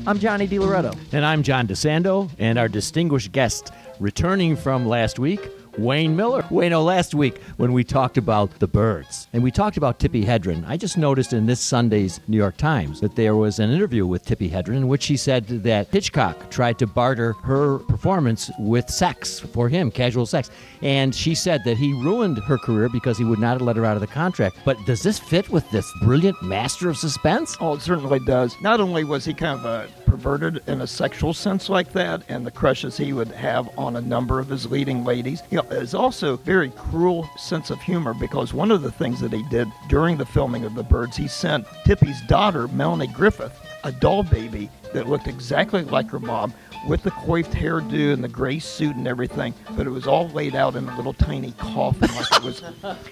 I'm Johnny DiLoretto. And I'm John DeSando, and our distinguished guest returning from last week, Wayne Miller. Wayno, last week when we talked about the Byrds and we talked about Tippi Hedren, I just noticed in this Sunday's New York Times that there was an interview with Tippi Hedren in which she said that Hitchcock tried to barter her performance with sex for him, casual sex. And she said that he ruined her career because he would not let her out of the contract. But does this fit with this brilliant master of suspense? Oh, it certainly does. Not only was he kind of perverted in a sexual sense like that, and the crushes he would have on a number of his leading ladies, there's also very cruel sense of humor, because one of the things that he did during the filming of The Byrds, he sent Tippi's daughter, Melanie Griffith, a doll baby that looked exactly like her mom, with the coiffed hairdo and the gray suit and everything, but it was all laid out in a little tiny coffin like it was.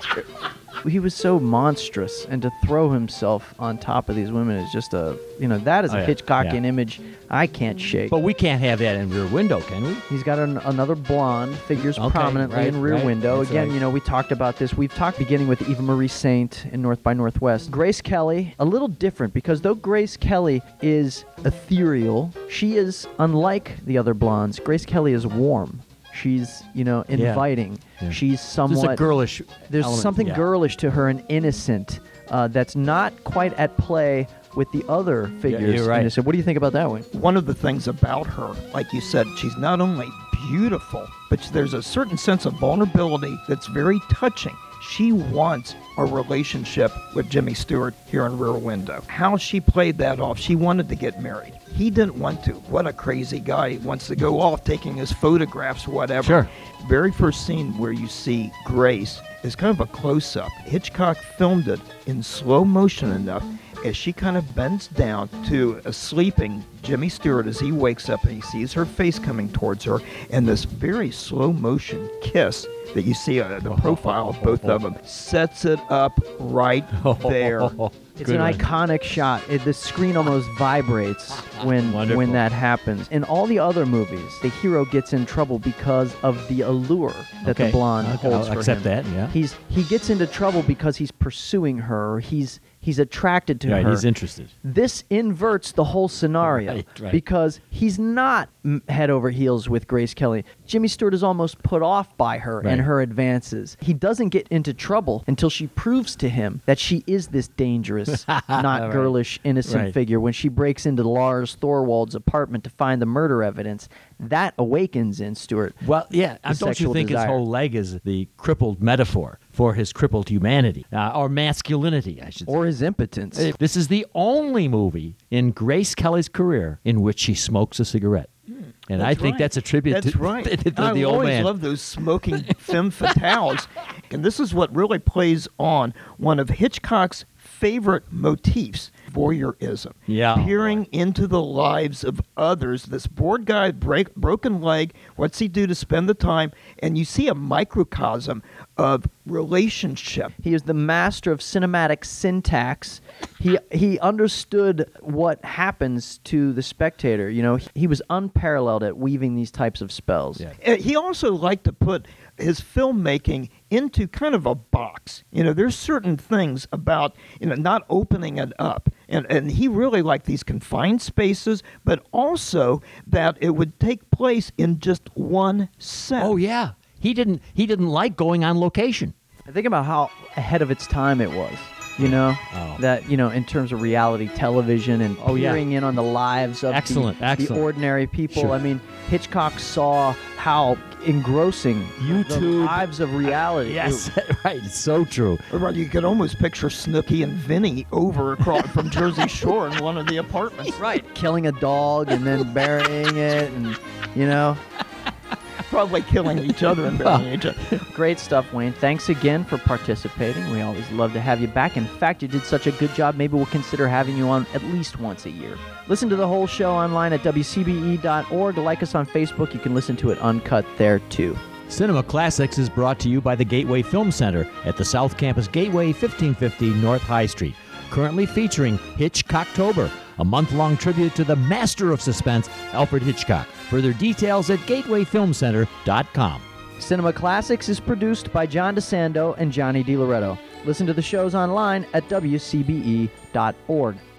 He was so monstrous, and to throw himself on top of these women is just that is a Hitchcockian image I can't shake. But we can't have that in Rear Window, can we? He's got another blonde, figures prominently in Rear Window. That's Again, right. We talked about this. We've talked beginning with Eva Marie Saint in North by Northwest. Grace Kelly, a little different, because though Grace Kelly is ethereal, she is unlike the other blondes. Grace Kelly is warm. She's, inviting. Yeah. She's somewhat... There's a girlish There's element, something girlish to her and innocent that's not quite at play with the other figures. you're right. Innocent. What do you think about that one? One of the things about her, like you said, she's not only beautiful, but there's a certain sense of vulnerability that's very touching. She wants a relationship with Jimmy Stewart here in Rear Window. How she played that off, she wanted to get married. He didn't want to. What a crazy guy. He wants to go off taking his photographs, whatever. Sure. Very first scene where you see Grace is kind of a close-up. Hitchcock filmed it in slow motion enough as she kind of bends down to a sleeping Jimmy Stewart as he wakes up and he sees her face coming towards her, and this very slow motion kiss that you see the profile of both of them sets it up right there. It's an iconic shot. The screen almost vibrates when that happens. In all the other movies, the hero gets in trouble because of the allure that the blonde holds for I'll accept him. that, yeah. He gets into trouble because he's pursuing her. He's attracted to Right, her. he's interested. This inverts the whole scenario Right. because he's not head over heels with Grace Kelly. Jimmy Stewart is almost put off by her and her advances. He doesn't get into trouble until she proves to him that she is this dangerous, not girlish, innocent figure. When she breaks into Lars Thorwald's apartment to find the murder evidence, that awakens in Stewart. Well, yeah, don't you sexual think desire. his whole leg is the crippled metaphor for his crippled humanity, or masculinity, I should say. Or his impotence. This is the only movie in Grace Kelly's career in which she smokes a cigarette. And I think that's a tribute to the old man. I always love those smoking femme fatales. And this is what really plays on one of Hitchcock's favorite motifs, voyeurism. Yeah. Peering into the lives of others. This bored guy, broken leg, what's he do to spend the time? And you see a microcosm of relationship. He is the master of cinematic syntax. He understood what happens to the spectator. He was unparalleled at weaving these types of spells. Yeah. He also liked to put his filmmaking into kind of a box. There's certain things about, not opening it up. And he really liked these confined spaces, but also that it would take place in just one set. Oh, yeah. He didn't like going on location. I think about how ahead of its time it was. That, in terms of reality television and peering in on the lives of the ordinary people. Sure. I mean, Hitchcock saw how engrossing the lives of reality. Yes, right. It's so true. Right, you could almost picture Snooki and Vinny over across from Jersey Shore in one of the apartments. Right, killing a dog and then burying it, and Probably killing each other and burying each other. Great stuff, Wayne. Thanks again for participating. We always love to have you back. In fact, you did such a good job, maybe we'll consider having you on at least once a year. Listen to the whole show online at WCBE.org. Like us on Facebook. You can listen to it uncut there, too. Cinema Classics is brought to you by the Gateway Film Center at the South Campus Gateway, 1550 North High Street. Currently featuring Hitchcocktober, a month-long tribute to the master of suspense, Alfred Hitchcock. Further details at gatewayfilmcenter.com. Cinema Classics is produced by John DeSando and Johnny DiLoretto. Listen to the shows online at WCBE.org.